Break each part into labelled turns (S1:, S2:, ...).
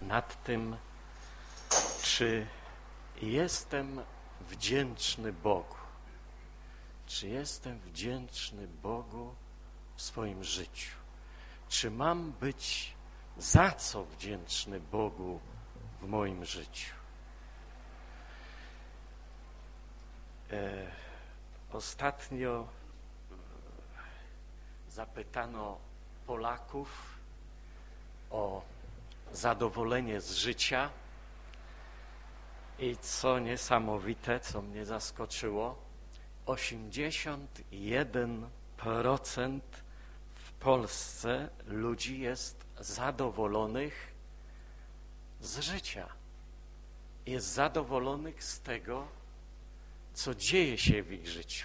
S1: nad tym, czy jestem wdzięczny Bogu. Czy jestem wdzięczny Bogu w swoim życiu? Czy mam być za co wdzięczny Bogu w moim życiu? Ostatnio zapytano Polaków o zadowolenie z życia i co niesamowite, co mnie zaskoczyło, 81% w Polsce ludzi jest zadowolonych z życia. Jest zadowolonych z tego, co dzieje się w ich życiu.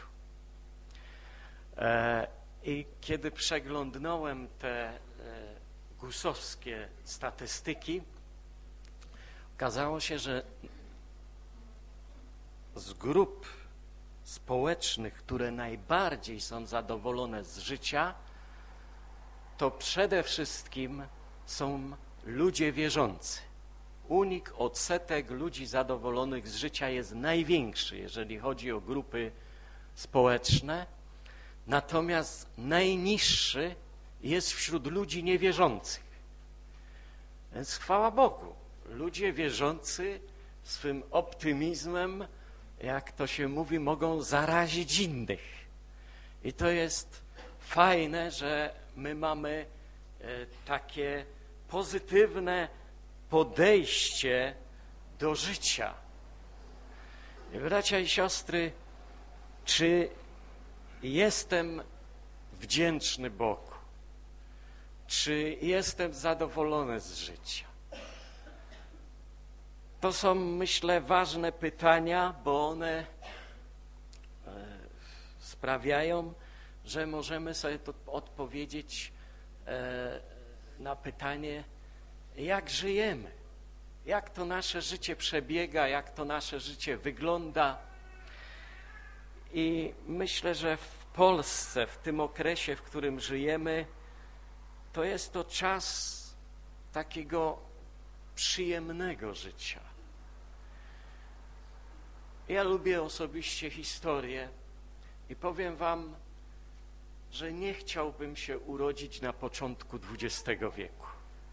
S1: I kiedy przeglądnąłem te GUS-owskie statystyki, okazało się, że z grup społecznych, które najbardziej są zadowolone z życia, to przede wszystkim są ludzie wierzący. Odsetek ludzi zadowolonych z życia jest największy, jeżeli chodzi o grupy społeczne, natomiast najniższy jest wśród ludzi niewierzących. Więc chwała Bogu, ludzie wierzący swym optymizmem, jak to się mówi, mogą zarazić innych. I to jest fajne, że my mamy takie pozytywne podejście do życia. Bracia i siostry, czy jestem wdzięczny Bogu? Czy jestem zadowolony z życia? To są, myślę, ważne pytania, bo one sprawiają, że możemy sobie odpowiedzieć na pytanie, jak żyjemy, jak to nasze życie przebiega, jak to nasze życie wygląda. I myślę, że w Polsce, w tym okresie, w którym żyjemy, to jest to czas takiego przyjemnego życia. Ja lubię osobiście historię i powiem wam, że nie chciałbym się urodzić na początku XX wieku.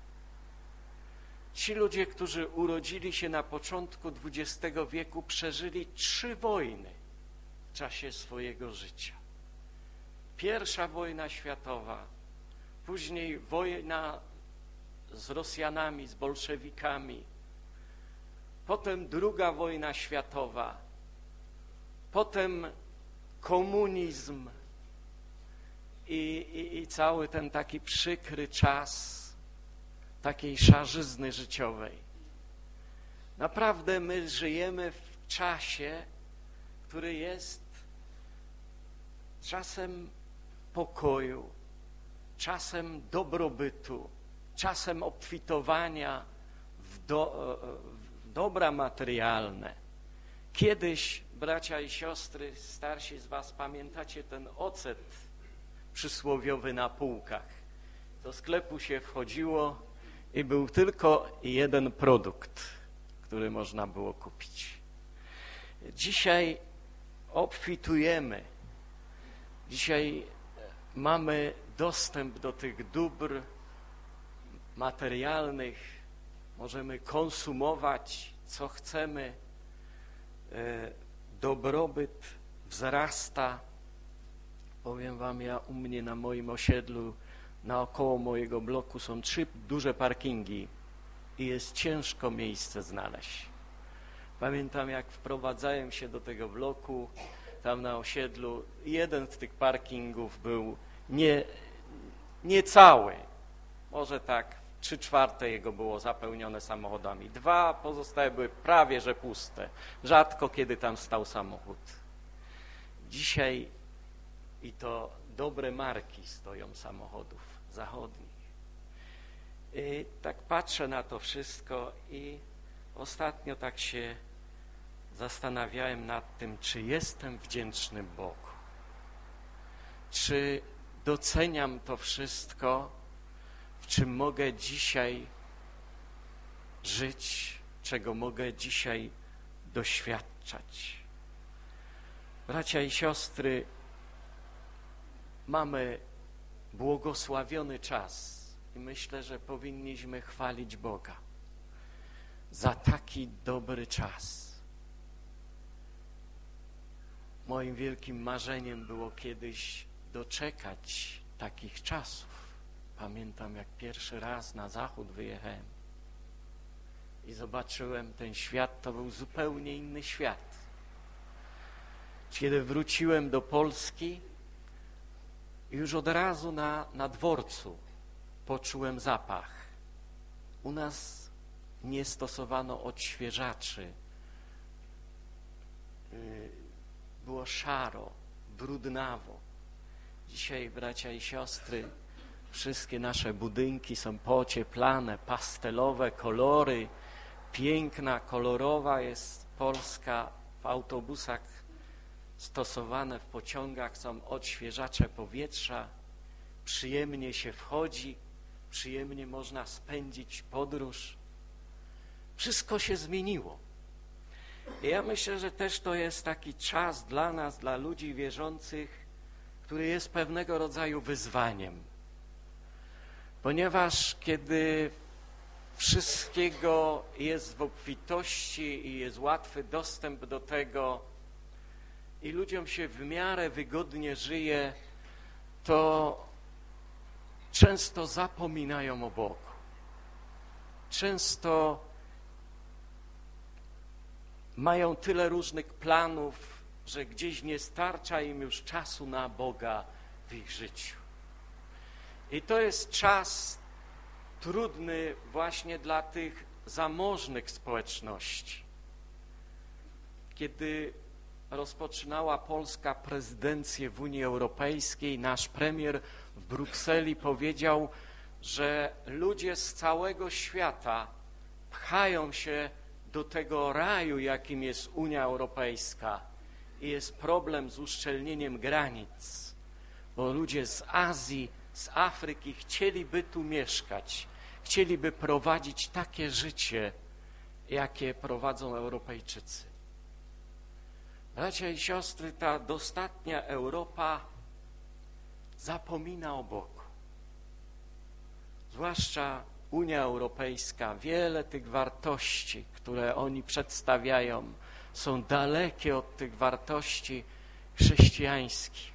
S1: Ci ludzie, którzy urodzili się na początku XX wieku, przeżyli 3 wojny w czasie swojego życia. Pierwsza wojna światowa, później wojna z Rosjanami, z bolszewikami, potem II wojna światowa, potem komunizm i cały ten taki przykry czas takiej szarzyzny życiowej. Naprawdę my żyjemy w czasie, który jest czasem pokoju, czasem dobrobytu, czasem obfitowania w dobra materialne. Kiedyś, bracia i siostry, starsi z was, pamiętacie ten ocet przysłowiowy na półkach. Do sklepu się wchodziło i był tylko jeden produkt, który można było kupić. Dzisiaj obfitujemy. Dzisiaj mamy dostęp do tych dóbr materialnych. Możemy konsumować, co chcemy. Dobrobyt wzrasta. Powiem wam, ja u mnie na moim osiedlu, naokoło mojego bloku są 3 duże parkingi i jest ciężko miejsce znaleźć. Pamiętam, jak wprowadzałem się do tego bloku, tam na osiedlu, jeden z tych parkingów był niecały, może tak 3/4 jego było zapełnione samochodami. 2 pozostałe były prawie że puste. Rzadko kiedy tam stał samochód. Dzisiaj i to dobre marki stoją samochodów zachodnich. I tak patrzę na to wszystko i ostatnio tak się zastanawiałem nad tym, czy jestem wdzięczny Bogu. Czy doceniam to wszystko, w czym mogę dzisiaj żyć, czego mogę dzisiaj doświadczać. Bracia i siostry, mamy błogosławiony czas i myślę, że powinniśmy chwalić Boga za taki dobry czas. Moim wielkim marzeniem było kiedyś doczekać takich czasów. Pamiętam, jak pierwszy raz na zachód wyjechałem i zobaczyłem ten świat, to był zupełnie inny świat. Kiedy wróciłem do Polski, już od razu na dworcu poczułem zapach. U nas nie stosowano odświeżaczy. Było szaro, brudnawo. Dzisiaj, bracia i siostry, wszystkie nasze budynki są poocieplane, pastelowe kolory, piękna, kolorowa jest Polska. W autobusach stosowane, w pociągach są odświeżacze powietrza. Przyjemnie się wchodzi, przyjemnie można spędzić podróż. Wszystko się zmieniło. I ja myślę, że też to jest taki czas dla nas, dla ludzi wierzących, który jest pewnego rodzaju wyzwaniem. Ponieważ kiedy wszystkiego jest w obfitości i jest łatwy dostęp do tego i ludziom się w miarę wygodnie żyje, to często zapominają o Bogu. Często mają tyle różnych planów, że gdzieś nie starcza im już czasu na Boga w ich życiu. I to jest czas trudny właśnie dla tych zamożnych społeczności. Kiedy rozpoczynała Polska prezydencję w Unii Europejskiej, nasz premier w Brukseli powiedział, że ludzie z całego świata pchają się do tego raju, jakim jest Unia Europejska, i jest problem z uszczelnieniem granic, bo ludzie z Azji, z Afryki chcieliby tu mieszkać, chcieliby prowadzić takie życie, jakie prowadzą Europejczycy. Bracia i siostry, ta dostatnia Europa zapomina o Bogu. Zwłaszcza Unia Europejska, wiele tych wartości, które oni przedstawiają, są dalekie od tych wartości chrześcijańskich.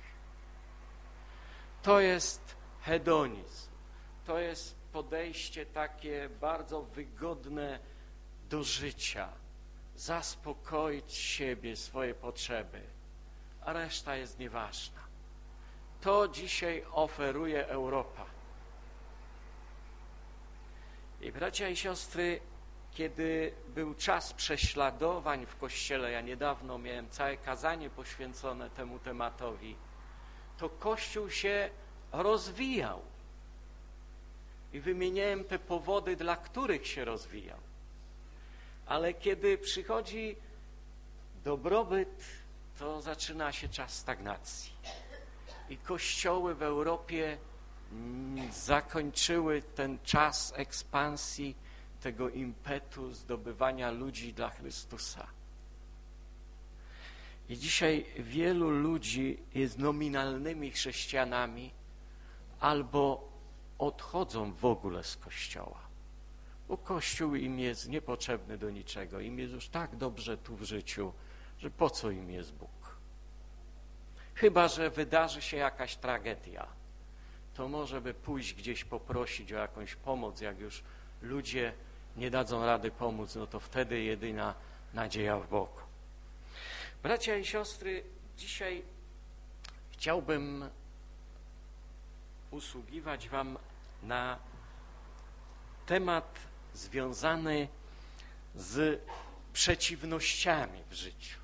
S1: To jest hedonizm, to jest podejście takie bardzo wygodne do życia, zaspokoić siebie, swoje potrzeby, a reszta jest nieważna. To dzisiaj oferuje Europa. I bracia i siostry, kiedy był czas prześladowań w Kościele, ja niedawno miałem całe kazanie poświęcone temu tematowi, to Kościół się rozwijał. I wymieniałem te powody, dla których się rozwijał. Ale kiedy przychodzi dobrobyt, to zaczyna się czas stagnacji. I kościoły w Europie zakończyły ten czas ekspansji, tego impetu zdobywania ludzi dla Chrystusa. I dzisiaj wielu ludzi jest nominalnymi chrześcijanami albo odchodzą w ogóle z Kościoła, bo Kościół im jest niepotrzebny do niczego, im jest już tak dobrze tu w życiu, że po co im jest Bóg? Chyba że wydarzy się jakaś tragedia, to może by pójść gdzieś poprosić o jakąś pomoc, jak już ludzie nie dadzą rady pomóc, no to wtedy jedyna nadzieja w Bogu. Bracia i siostry, dzisiaj chciałbym usługiwać wam na temat związany z przeciwnościami w życiu.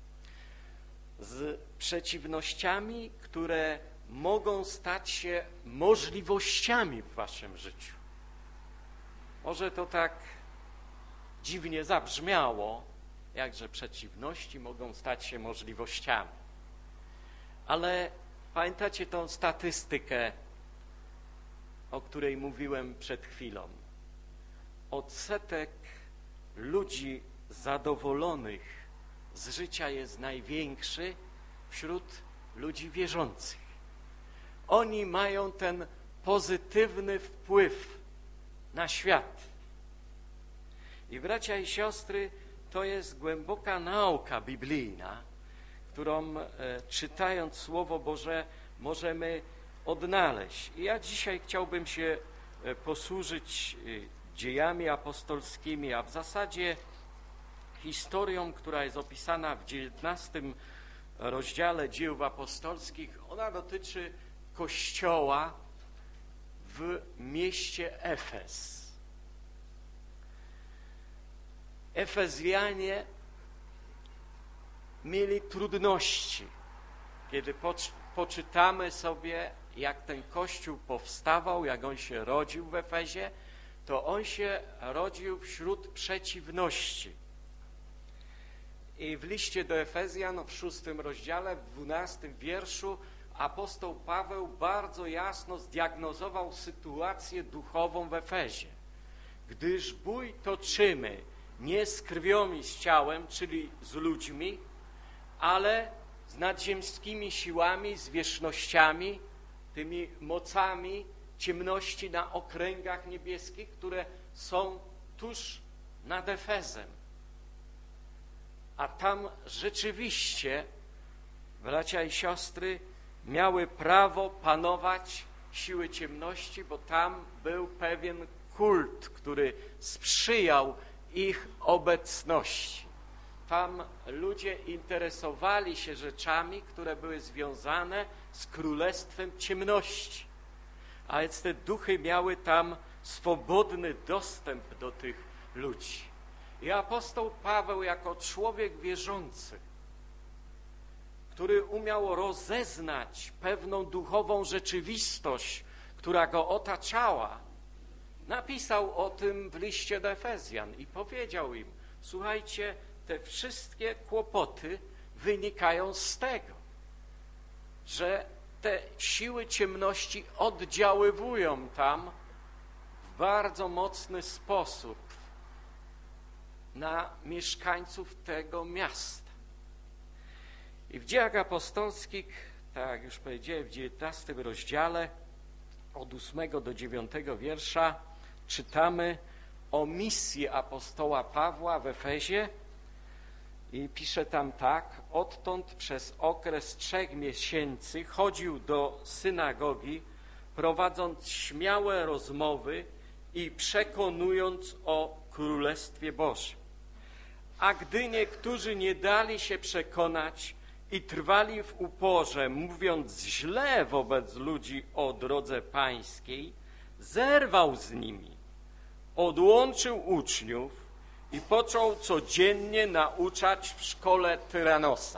S1: Z przeciwnościami, które mogą stać się możliwościami w waszym życiu. Może to tak dziwnie zabrzmiało, jakże przeciwności mogą stać się możliwościami. Ale pamiętacie tą statystykę, o której mówiłem przed chwilą? odsetek ludzi zadowolonych z życia jest największy wśród ludzi wierzących. Oni mają ten pozytywny wpływ na świat. I bracia i siostry, to jest głęboka nauka biblijna, którą czytając Słowo Boże możemy odnaleźć. I ja dzisiaj chciałbym się posłużyć dziejami apostolskimi, a w zasadzie historią, która jest opisana w 19 rozdziale Dziejów Apostolskich. Ona dotyczy kościoła w mieście Efes. Efezjanie mieli trudności. Kiedy poczytamy sobie, jak ten kościół powstawał, jak on się rodził w Efezie, to on się rodził wśród przeciwności. I w liście do Efezjan w 6 rozdziale, w 12 wierszu apostoł Paweł bardzo jasno zdiagnozował sytuację duchową w Efezie. Gdyż bój toczymy nie z krwią i z ciałem, czyli z ludźmi, ale z nadziemskimi siłami, zwierzchnościami, tymi mocami ciemności na okręgach niebieskich, które są tuż nad Efezem. A tam rzeczywiście, bracia i siostry, miały prawo panować siły ciemności, bo tam był pewien kult, który sprzyjał ich obecności. Tam ludzie interesowali się rzeczami, które były związane z królestwem ciemności. A więc te duchy miały tam swobodny dostęp do tych ludzi. I apostoł Paweł jako człowiek wierzący, który umiał rozeznać pewną duchową rzeczywistość, która go otaczała, napisał o tym w liście do Efezjan i powiedział im: słuchajcie, te wszystkie kłopoty wynikają z tego, że te siły ciemności oddziaływują tam w bardzo mocny sposób na mieszkańców tego miasta. I w Dziejach Apostolskich, tak jak już powiedziałem, w 19 rozdziale od 8 do 9 wiersza czytamy o misji apostoła Pawła w Efezie i pisze tam tak: odtąd przez okres 3 miesięcy chodził do synagogi, prowadząc śmiałe rozmowy i przekonując o Królestwie Bożym. A gdy niektórzy nie dali się przekonać i trwali w uporze, mówiąc źle wobec ludzi o drodze pańskiej, zerwał z nimi, odłączył uczniów i począł codziennie nauczać w szkole Tyranosa.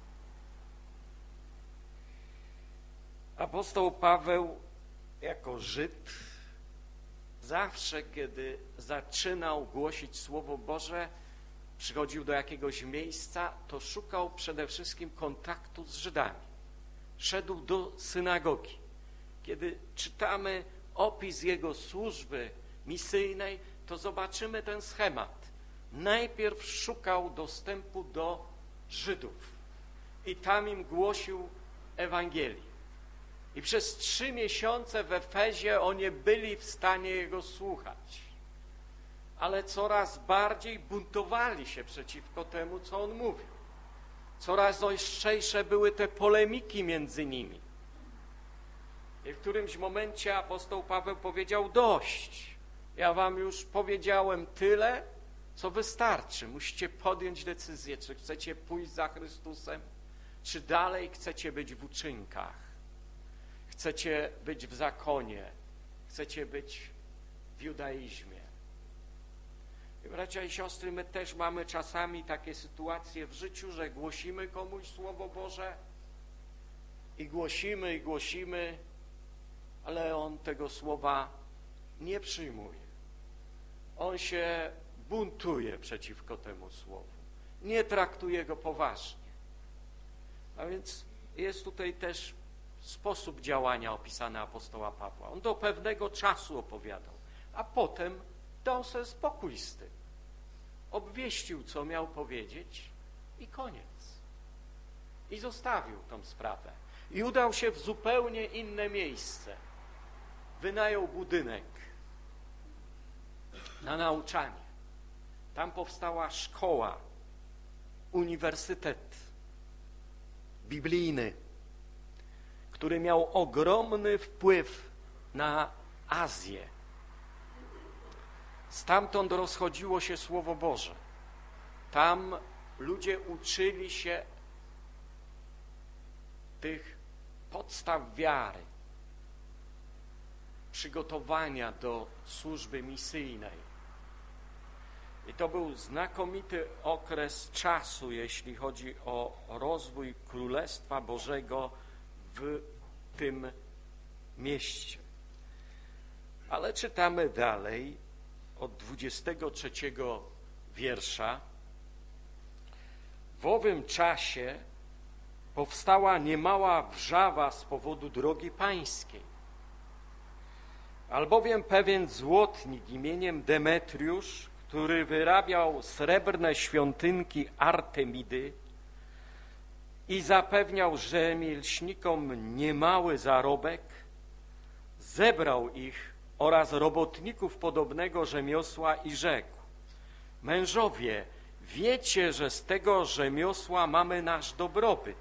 S1: Apostoł Paweł jako Żyd zawsze, kiedy zaczynał głosić Słowo Boże, przychodził do jakiegoś miejsca, to szukał przede wszystkim kontaktu z Żydami. Szedł do synagogi. Kiedy czytamy opis jego służby misyjnej, to zobaczymy ten schemat. Najpierw szukał dostępu do Żydów i tam im głosił Ewangelię. I przez 3 miesiące w Efezie oni byli w stanie jego słuchać. Ale coraz bardziej buntowali się przeciwko temu, co on mówił. Coraz ostrzejsze były te polemiki między nimi. I w którymś momencie apostoł Paweł powiedział: dość, ja wam już powiedziałem tyle, co wystarczy. Musicie podjąć decyzję, czy chcecie pójść za Chrystusem, czy dalej chcecie być w uczynkach, chcecie być w zakonie, chcecie być w judaizmie. I bracia i siostry, my też mamy czasami takie sytuacje w życiu, że głosimy komuś Słowo Boże i głosimy, ale on tego słowa nie przyjmuje. On się buntuje przeciwko temu słowu. Nie traktuje go poważnie. A więc jest tutaj też sposób działania opisany apostoła Pawła. On do pewnego czasu opowiadał, a potem dał sobie spokój z tym. Obwieścił, co miał powiedzieć i koniec. I zostawił tą sprawę. I udał się w zupełnie inne miejsce. Wynajął budynek na nauczanie. Tam powstała szkoła, uniwersytet biblijny, który miał ogromny wpływ na Azję. Stamtąd rozchodziło się Słowo Boże. Tam ludzie uczyli się tych podstaw wiary, przygotowania do służby misyjnej. I to był znakomity okres czasu, jeśli chodzi o rozwój Królestwa Bożego w tym mieście. Ale czytamy dalej od 23 wiersza. W owym czasie powstała niemała wrzawa z powodu drogi pańskiej. Albowiem pewien złotnik imieniem Demetriusz, który wyrabiał srebrne świątynki Artemidy i zapewniał rzemieślnikom niemały zarobek, zebrał ich oraz robotników podobnego rzemiosła i rzekł: mężowie, wiecie, że z tego rzemiosła mamy nasz dobrobyt.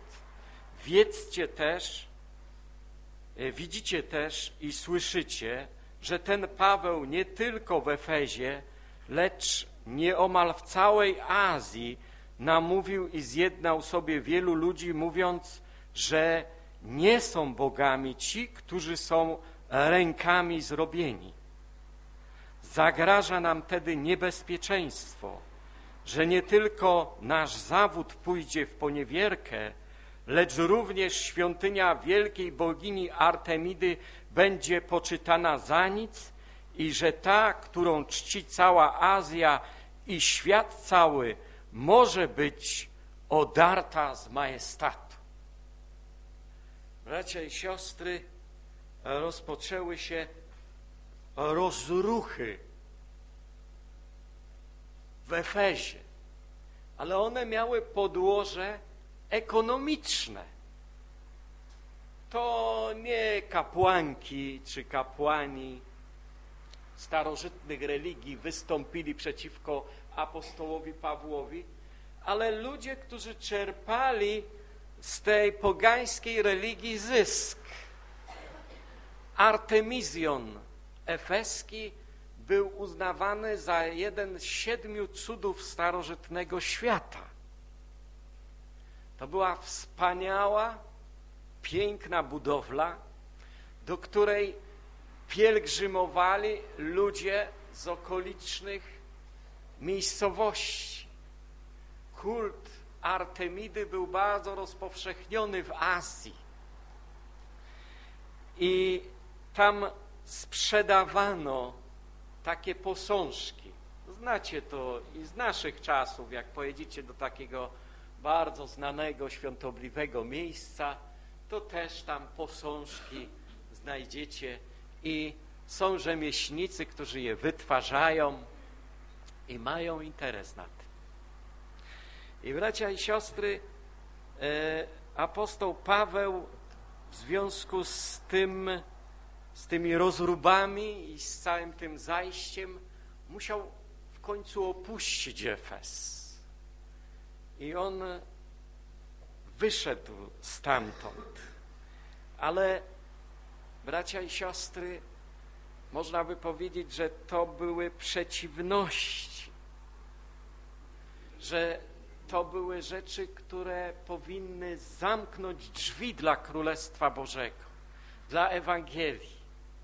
S1: Widzicie też i słyszycie, że ten Paweł nie tylko w Efezie, lecz nieomal w całej Azji namówił i zjednał sobie wielu ludzi, mówiąc, że nie są bogami ci, którzy są rękami zrobieni. Zagraża nam tedy niebezpieczeństwo, że nie tylko nasz zawód pójdzie w poniewierkę, lecz również świątynia wielkiej bogini Artemidy będzie poczytana za nic i że ta, którą czci cała Azja i świat cały, może być odarta z majestatu. Bracia i siostry, rozpoczęły się rozruchy w Efezie, ale one miały podłoże ekonomiczne. To nie kapłanki czy kapłani starożytnych religii wystąpili przeciwko apostołowi Pawłowi, ale ludzie, którzy czerpali z tej pogańskiej religii zysk. Artemizjon efeski był uznawany za jeden z 7 cudów starożytnego świata. To była wspaniała, piękna budowla, do której pielgrzymowali ludzie z okolicznych miejscowości. Kult Artemidy był bardzo rozpowszechniony w Azji i tam sprzedawano takie posążki. Znacie to i z naszych czasów, jak pojedziecie do takiego bardzo znanego, świątobliwego miejsca, to też tam posążki znajdziecie i są rzemieślnicy, którzy je wytwarzają i mają interes na tym. I bracia i siostry, apostoł Paweł w związku z tymi rozróbami i z całym tym zajściem musiał w końcu opuścić Efes. I on wyszedł stamtąd. Ale bracia i siostry, można by powiedzieć, że to były przeciwności, że to były rzeczy, które powinny zamknąć drzwi dla Królestwa Bożego, dla Ewangelii.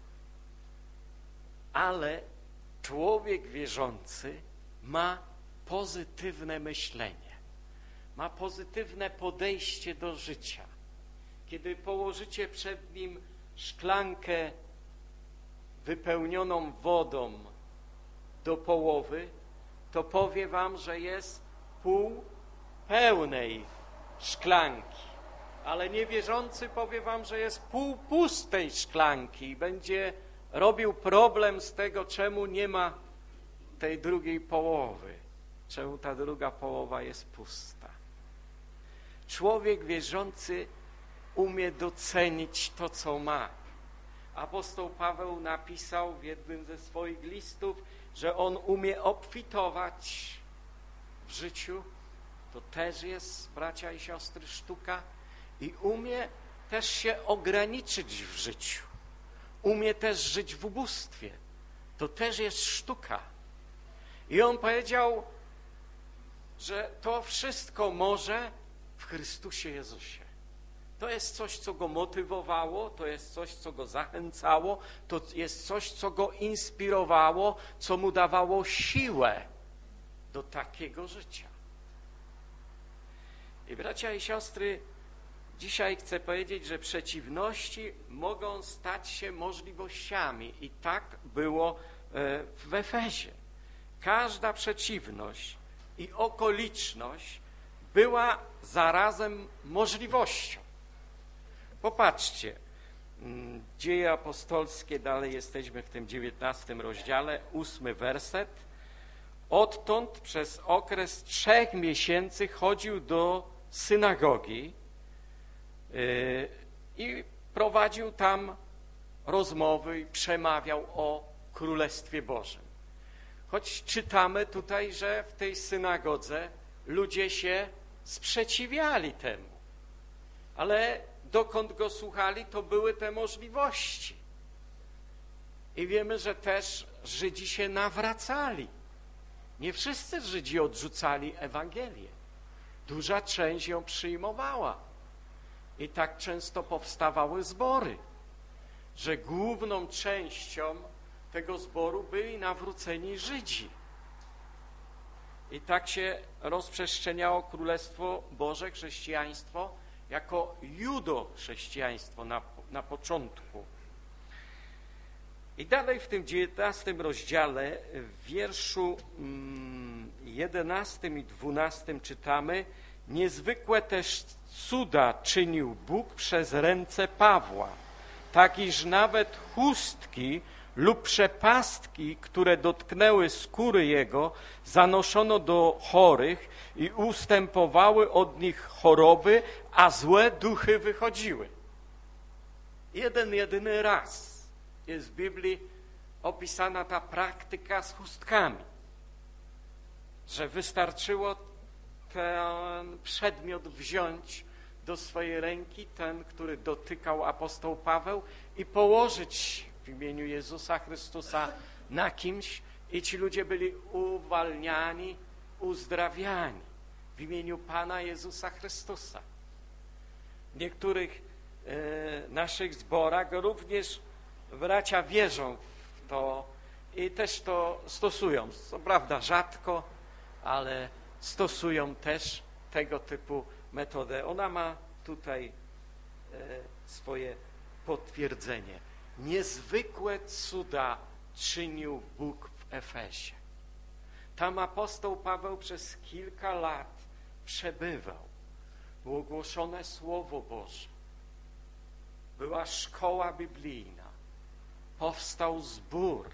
S1: Ale człowiek wierzący ma pozytywne myślenie, ma pozytywne podejście do życia. Kiedy położycie przed nim szklankę wypełnioną wodą do połowy, to powie wam, że jest pół pełnej szklanki, ale niewierzący powie wam, że jest pół pustej szklanki i będzie robił problem z tego, czemu nie ma tej drugiej połowy. Czemu ta druga połowa jest pusta? Człowiek wierzący umie docenić to, co ma. Apostoł Paweł napisał w jednym ze swoich listów, że on umie obfitować w życiu. To też jest, bracia i siostry, sztuka. I umie też się ograniczyć w życiu. Umie też żyć w ubóstwie. To też jest sztuka. I on powiedział, że to wszystko może w Chrystusie Jezusie. To jest coś, co go motywowało, to jest coś, co go zachęcało, to jest coś, co go inspirowało, co mu dawało siłę do takiego życia. I bracia i siostry, dzisiaj chcę powiedzieć, że przeciwności mogą stać się możliwościami i tak było w Efezie. Każda przeciwność i okoliczność była zarazem możliwością. Popatrzcie, Dzieje apostolskie, dalej jesteśmy w tym 19 rozdziale, 8 werset. Odtąd przez okres 3 miesięcy chodził do synagogi i prowadził tam rozmowy i przemawiał o Królestwie Bożym. Choć czytamy tutaj, że w tej synagodze ludzie się sprzeciwiali temu, ale dokąd go słuchali, to były te możliwości. I wiemy, że też Żydzi się nawracali. Nie wszyscy Żydzi odrzucali Ewangelię. Duża część ją przyjmowała. I tak często powstawały zbory, że główną częścią tego zboru byli nawróceni Żydzi. I tak się rozprzestrzeniało Królestwo Boże, chrześcijaństwo, jako judo-chrześcijaństwo na początku. I dalej w tym 19 rozdziale, w wierszu 11 i 12 czytamy: niezwykłe też cuda czynił Bóg przez ręce Pawła, tak iż nawet chustki lub przepastki, które dotknęły skóry jego, zanoszono do chorych i ustępowały od nich choroby, a złe duchy wychodziły. Jedyny raz jest w Biblii opisana ta praktyka z chustkami, że wystarczyło ten przedmiot wziąć do swojej ręki, ten, który dotykał apostoł Paweł, i położyć w imieniu Jezusa Chrystusa na kimś, i ci ludzie byli uwalniani, uzdrawiani w imieniu Pana Jezusa Chrystusa. W niektórych naszych zborach również bracia wierzą w to i też to stosują. Co prawda rzadko, ale stosują też tego typu metodę. Ona ma tutaj swoje potwierdzenie. Niezwykłe cuda czynił Bóg w Efezie. Tam apostoł Paweł przez kilka lat przebywał. Było głoszone Słowo Boże. Była szkoła biblijna. Powstał zbór.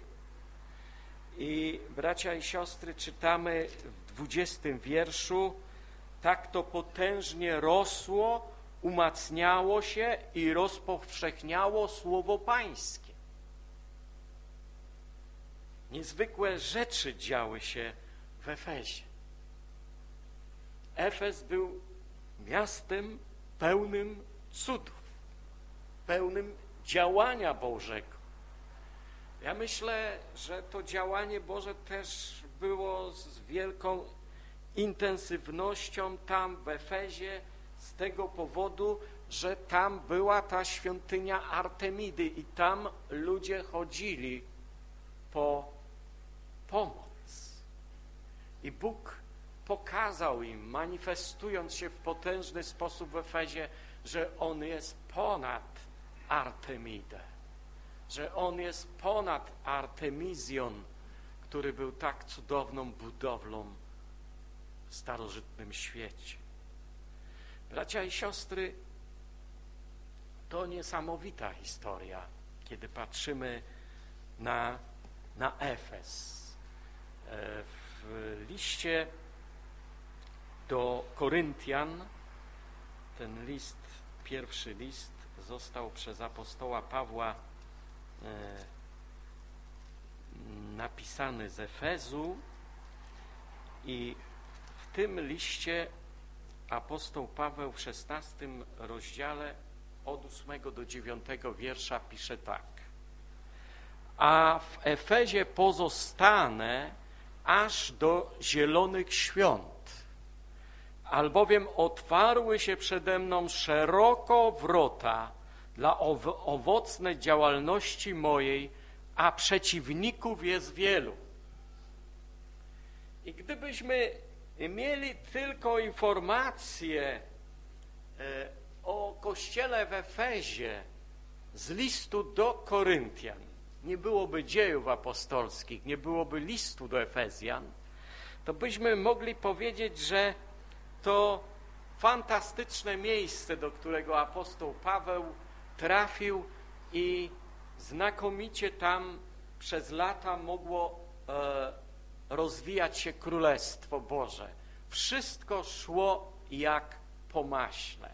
S1: I bracia i siostry, czytamy w 20 wierszu: tak to potężnie rosło, umacniało się i rozpowszechniało Słowo Pańskie. Niezwykłe rzeczy działy się w Efezie. Efes był miastem pełnym cudów, pełnym działania Bożego. Ja myślę, że to działanie Boże też było z wielką intensywnością tam w Efezie z tego powodu, że tam była ta świątynia Artemidy i tam ludzie chodzili po pomoc. I Bóg pokazał im, manifestując się w potężny sposób w Efezie, że On jest ponad Artemidę, że On jest ponad Artemizjon, który był tak cudowną budowlą w starożytnym świecie. Bracia i siostry, to niesamowita historia, kiedy patrzymy na Efes. W liście do Koryntian, ten list, pierwszy list, został przez apostoła Pawła napisany z Efezu i w tym liście apostoł Paweł w 16 rozdziale od 8 do 9 wiersza pisze tak: a w Efezie pozostanę aż do zielonych świąt, albowiem otwarły się przede mną szeroko wrota dla owocnej działalności mojej, a przeciwników jest wielu. I gdybyśmy mieli tylko informacje o kościele w Efezie z listu do Koryntian, nie byłoby dziejów apostolskich, nie byłoby listu do Efezjan, to byśmy mogli powiedzieć, że to fantastyczne miejsce, do którego apostoł Paweł trafił i znakomicie tam przez lata mogło rozwijać się Królestwo Boże. Wszystko szło jak po maśle.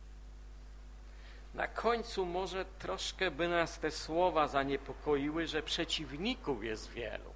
S1: Na końcu może troszkę by nas te słowa zaniepokoiły, że przeciwników jest wielu.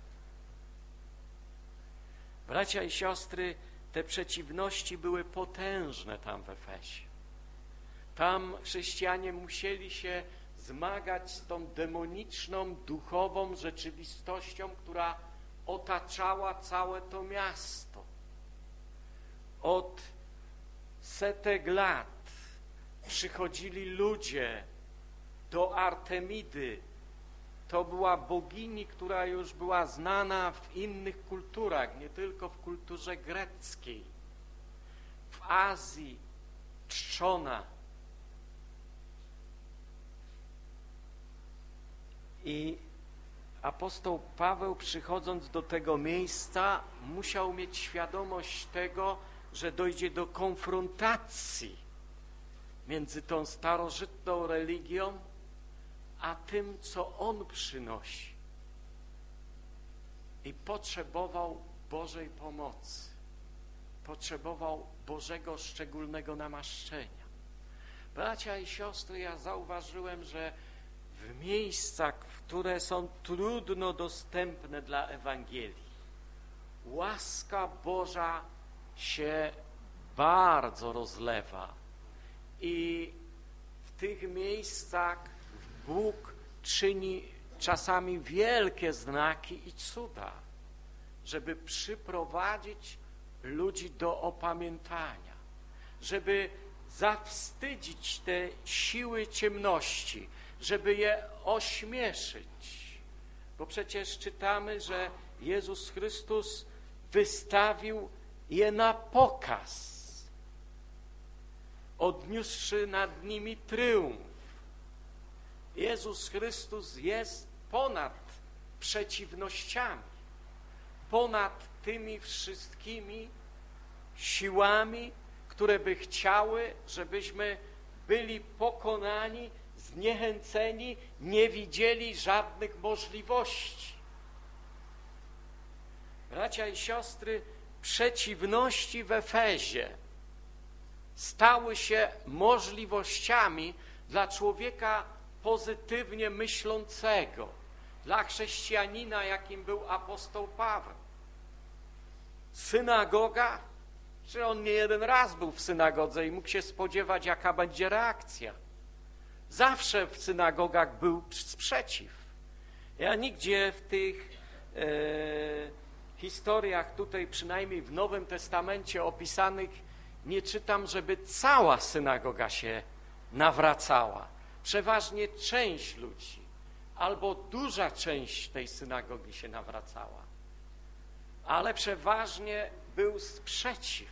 S1: Bracia i siostry, te przeciwności były potężne tam w Efezie. Tam chrześcijanie musieli się zmagać z tą demoniczną, duchową rzeczywistością, która otaczała całe to miasto. Od setek lat przychodzili ludzie do Artemidy. To była bogini, która już była znana w innych kulturach, nie tylko w kulturze greckiej. W Azji czczona. I apostoł Paweł, przychodząc do tego miejsca, musiał mieć świadomość tego, że dojdzie do konfrontacji między tą starożytną religią a tym, co on przynosi. I potrzebował Bożej pomocy. Potrzebował Bożego szczególnego namaszczenia. Bracia i siostry, ja zauważyłem, że w miejscach, które są trudno dostępne dla Ewangelii, łaska Boża się bardzo rozlewa. I w tych miejscach Bóg czyni czasami wielkie znaki i cuda, żeby przyprowadzić ludzi do opamiętania, żeby zawstydzić te siły ciemności, żeby je ośmieszyć. Bo przecież czytamy, że Jezus Chrystus wystawił je na pokaz, odniósłszy nad nimi triumf. Jezus Chrystus jest ponad przeciwnościami, ponad tymi wszystkimi siłami, które by chciały, żebyśmy byli pokonani, zniechęceni, nie widzieli żadnych możliwości. Bracia i siostry, przeciwności w Efezie stały się możliwościami dla człowieka pozytywnie myślącego, dla chrześcijanina, jakim był apostoł Paweł. Synagoga, że on nie jeden raz był w synagodze i mógł się spodziewać, jaka będzie reakcja. Zawsze w synagogach był sprzeciw. Ja nigdzie w tych historiach tutaj, przynajmniej w Nowym Testamencie opisanych, nie czytam, żeby cała synagoga się nawracała. Przeważnie część ludzi albo duża część tej synagogi się nawracała. Ale przeważnie był sprzeciw.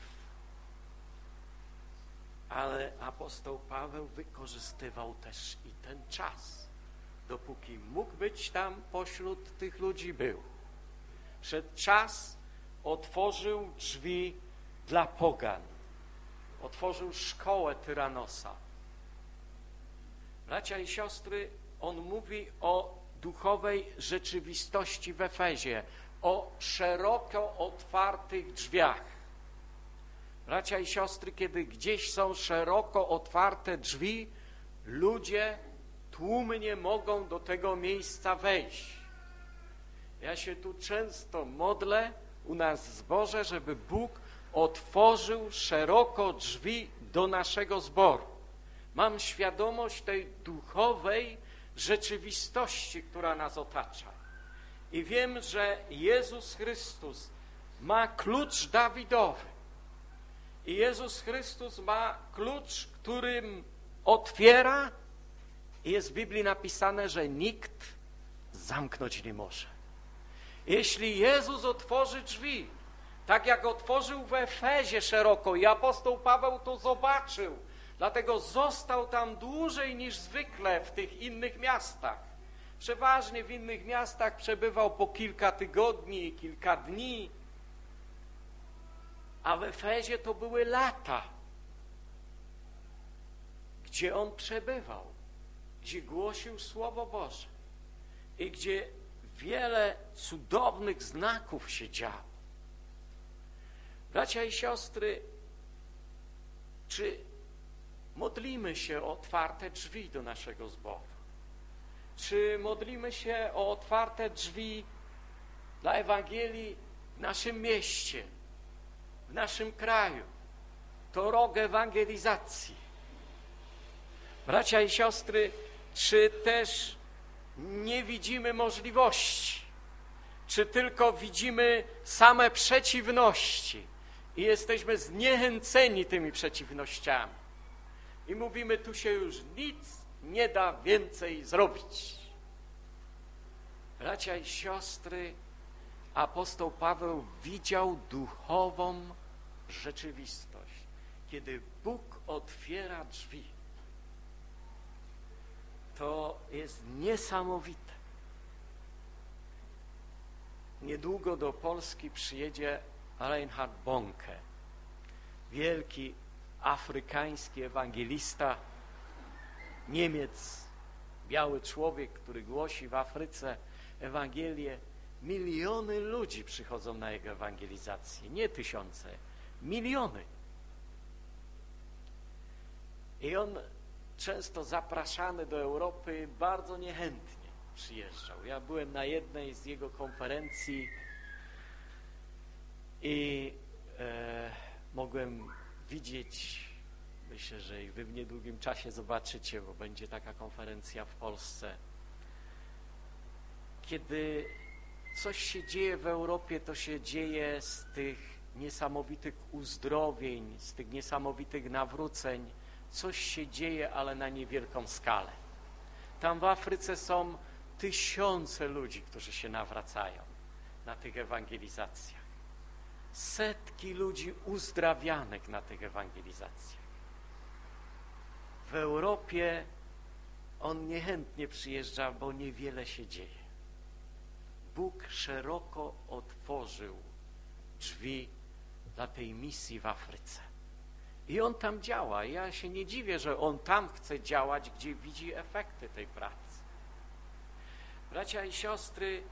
S1: Ale apostoł Paweł wykorzystywał też i ten czas. Dopóki mógł być tam pośród tych ludzi, był. Przed czas otworzył drzwi dla pogan. Otworzył szkołę Tyranosa. Bracia i siostry, on mówi o duchowej rzeczywistości w Efezie, o szeroko otwartych drzwiach. Bracia i siostry, kiedy gdzieś są szeroko otwarte drzwi, ludzie tłumnie mogą do tego miejsca wejść. Ja się tu często modlę u nas w zborze, żeby Bóg otworzył szeroko drzwi do naszego zboru. Mam świadomość tej duchowej rzeczywistości, która nas otacza. I wiem, że Jezus Chrystus ma klucz Dawidowy. I Jezus Chrystus ma klucz, którym otwiera, i jest w Biblii napisane, że nikt zamknąć nie może. Jeśli Jezus otworzy drzwi, tak jak otworzył w Efezie szeroko i apostoł Paweł to zobaczył, dlatego został tam dłużej niż zwykle w tych innych miastach. Przeważnie w innych miastach przebywał po kilka tygodni, kilka dni, a w Efezie to były lata, gdzie on przebywał, gdzie głosił Słowo Boże i gdzie wiele cudownych znaków się działo. Bracia i siostry, czy modlimy się o otwarte drzwi do naszego zboru? Czy modlimy się o otwarte drzwi dla Ewangelii w naszym mieście, w naszym kraju? To rok ewangelizacji. Bracia i siostry, czy też nie widzimy możliwości? Czy tylko widzimy same przeciwności i jesteśmy zniechęceni tymi przeciwnościami? I mówimy, tu się już nic nie da więcej zrobić. Bracia i siostry, apostoł Paweł widział duchową rzeczywistość. Kiedy Bóg otwiera drzwi, to jest niesamowite. Niedługo do Polski przyjedzie Reinhard Bonke, wielki afrykański ewangelista, Niemiec, biały człowiek, który głosi w Afryce Ewangelię. Miliony ludzi przychodzą na jego ewangelizację, nie tysiące, miliony. I on często zapraszany do Europy bardzo niechętnie przyjeżdżał. Ja byłem na jednej z jego konferencji i mogłem widzieć, myślę, że i wy w niedługim czasie zobaczycie, bo będzie taka konferencja w Polsce. Kiedy coś się dzieje w Europie, to się dzieje z tych niesamowitych uzdrowień, z tych niesamowitych nawróceń. Coś się dzieje, ale na niewielką skalę. Tam w Afryce są tysiące ludzi, którzy się nawracają na tych ewangelizacjach. Setki ludzi uzdrawianych na tych ewangelizacjach. W Europie on niechętnie przyjeżdża, bo niewiele się dzieje. Bóg szeroko otworzył drzwi dla tej misji w Afryce. I on tam działa. Ja się nie dziwię, że on tam chce działać, gdzie widzi efekty tej pracy. Bracia i siostry,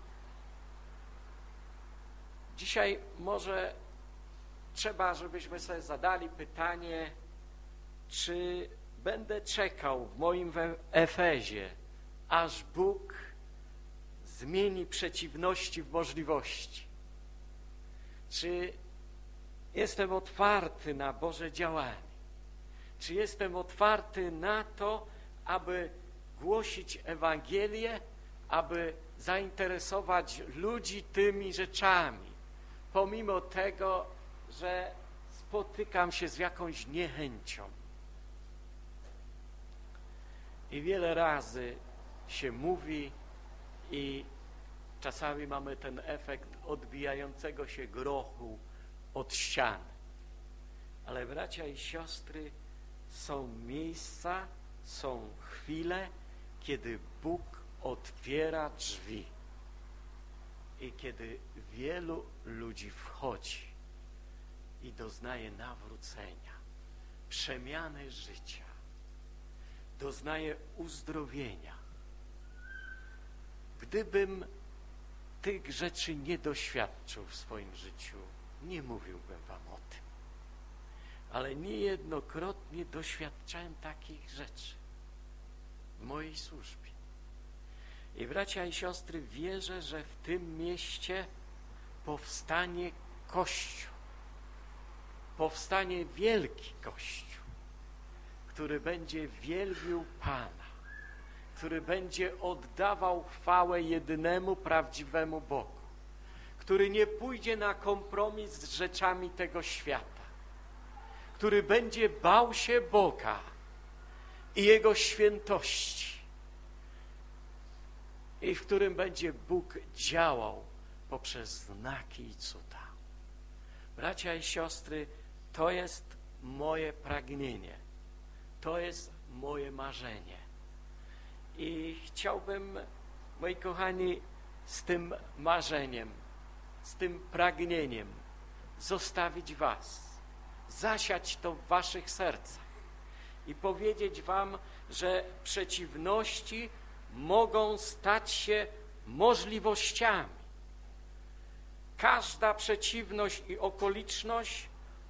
S1: dzisiaj może trzeba, żebyśmy sobie zadali pytanie, czy będę czekał w moim Efezie, aż Bóg zmieni przeciwności w możliwości. Czy jestem otwarty na Boże działanie? Czy jestem otwarty na to, aby głosić Ewangelię, aby zainteresować ludzi tymi rzeczami, pomimo tego, że spotykam się z jakąś niechęcią? I wiele razy się mówi i czasami mamy ten efekt odbijającego się grochu od ściany. Ale bracia i siostry, są miejsca, są chwile, kiedy Bóg otwiera drzwi i kiedy wielu ludzi wchodzi i doznaje nawrócenia, przemiany życia, doznaje uzdrowienia. Gdybym tych rzeczy nie doświadczył w swoim życiu, nie mówiłbym wam o tym. Ale niejednokrotnie doświadczałem takich rzeczy w mojej służbie. I bracia i siostry, wierzę, że w tym mieście powstanie Kościół. Powstanie wielki Kościół, który będzie wielbił Pana, który będzie oddawał chwałę jedynemu, prawdziwemu Bogu, który nie pójdzie na kompromis z rzeczami tego świata, który będzie bał się Boga i Jego świętości i w którym będzie Bóg działał poprzez znaki i cuda. Bracia i siostry, to jest moje pragnienie, to jest moje marzenie. I chciałbym, moi kochani, z tym marzeniem, z tym pragnieniem zostawić was, zasiać to w waszych sercach i powiedzieć wam, że przeciwności mogą stać się możliwościami. Każda przeciwność i okoliczność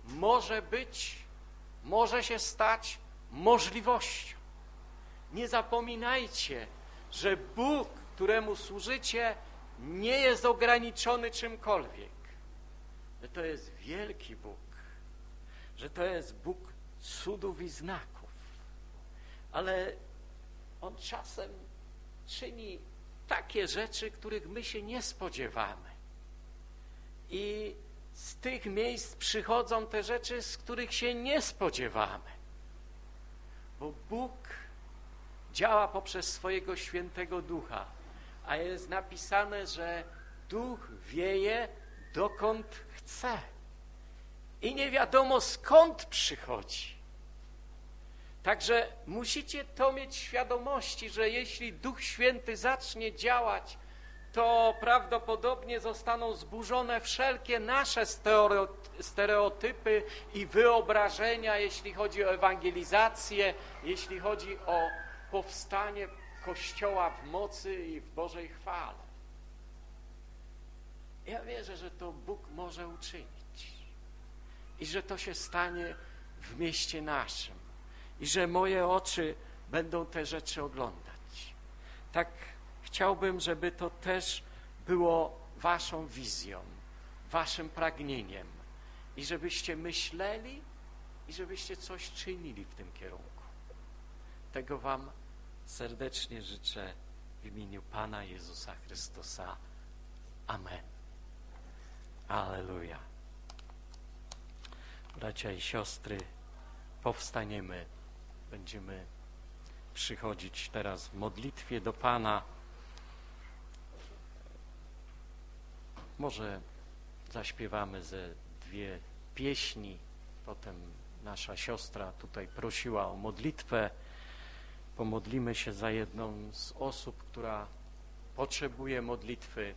S1: może się stać możliwością. Nie zapominajcie, że Bóg, któremu służycie, nie jest ograniczony czymkolwiek. Że to jest wielki Bóg, że to jest Bóg cudów i znaków. Ale On czasem czyni takie rzeczy, których my się nie spodziewamy. I z tych miejsc przychodzą te rzeczy, z których się nie spodziewamy. Bo Bóg działa poprzez swojego świętego Ducha, a jest napisane, że Duch wieje dokąd chce i nie wiadomo skąd przychodzi. Także musicie to mieć świadomości, że jeśli Duch Święty zacznie działać, to prawdopodobnie zostaną zburzone wszelkie nasze stereotypy i wyobrażenia, jeśli chodzi o ewangelizację, jeśli chodzi o powstanie Kościoła w mocy i w Bożej chwale. Ja wierzę, że to Bóg może uczynić i że to się stanie w mieście naszym i że moje oczy będą te rzeczy oglądać. Tak chciałbym, żeby to też było waszą wizją, waszym pragnieniem i żebyście myśleli i żebyście coś czynili w tym kierunku. Tego wam serdecznie życzę w imieniu Pana Jezusa Chrystusa. Amen. Alleluja. Bracia i siostry, powstaniemy, będziemy przychodzić teraz w modlitwie do Pana. Może zaśpiewamy ze 2 pieśni, potem nasza siostra tutaj prosiła o modlitwę. Pomodlimy się za jedną z osób, która potrzebuje modlitwy.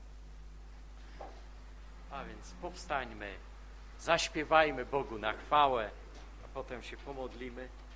S1: A więc powstańmy, zaśpiewajmy Bogu na chwałę, a potem się pomodlimy.